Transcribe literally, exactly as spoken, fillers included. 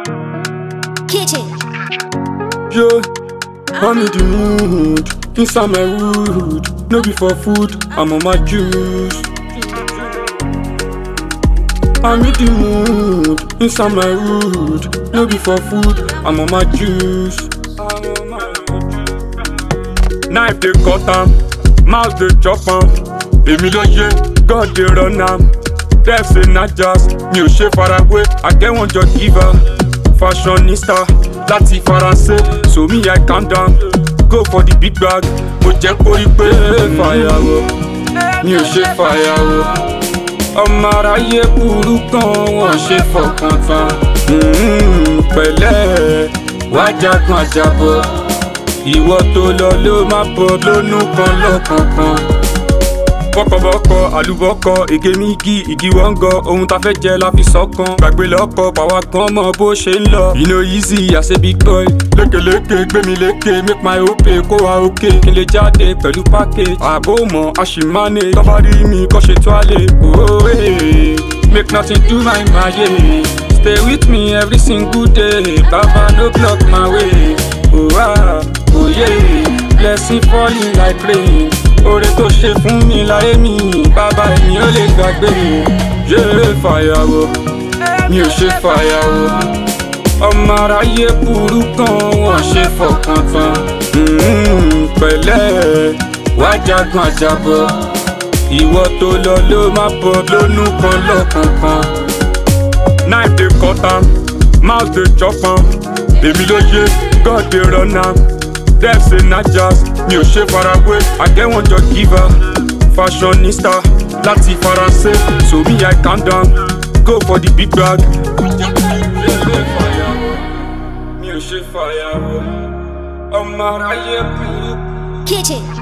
Kitchen. Yo, I'm in the mood, inside my wood. No be for food, I'm on my juice. I'm in the mood, inside my wood. No be for food, I'm on my juice. Knife they cut am, mouth they chop am. Èmi ló yé, God they run am. Def say na jazz, mi ò ṣe farawé. I get one just giver, fashionista láti Faransé. So me I calm down, go for the big bag. Mo jẹ́ kó rí pé fàyàwó, mi ò ṣe fàyàwó. Ọmọ aráyé burú gan, wọ́n ṣe fọkàn tán. Pẹ̀lẹ́, wá jagun àjàbọ̀. Ìwọ tó lọ ló má bọ̀ lónú kan lọ́kọ̀ọ̀kan. Bọ́kọ̀bọ́kọ̀, àlùbọ́kọ̀, ègé mi igi, igi wọ́ngọ̀. Ohun ta fẹ́ jẹ la fi sọ́kàn. Gbàgbé lọ́kọ̀, pàwá kan mọ bó ṣe ń lọ. You know easy, I say big boy. Lékeleke, gbé mi léke, make my hope kó wa òkè. Kí n lè jáde pẹ̀lú package. Àbó mọ̀, a ṣì manage. Tọ́ bá rí mi, kọ́ ṣe tó àlè. Oh, hey. Make nothing do my maye. Stay with me every single day. Baba no block my way. Oh ah, oh yeah. Blessing falling like rain. Oore tó ṣe fún mi láyé mi, bàbá èmi ò lè gbàgbé. Yé fàyàwó, mi ò ṣe fàyàwó. Ọmọ aráyé burú gan, wọ́n ṣe fọkàn tán. Pẹ̀lẹ́, wá jagun àjàbọ̀. Ìwọ tó lọ ló má bọ̀ lónú kan lọ́kọ̀ọ̀kan. Knife dey cut am, mouth dey chop am. Èmi ló yé, God dey run am. Def say na jazz, mi ò ṣe farawé. I get one just giver, fashionista láti Faransé. So me I calm down, go for the big bag. Mi ò ṣe fàyàwó, ọmọ aráyé burú. Kitchen.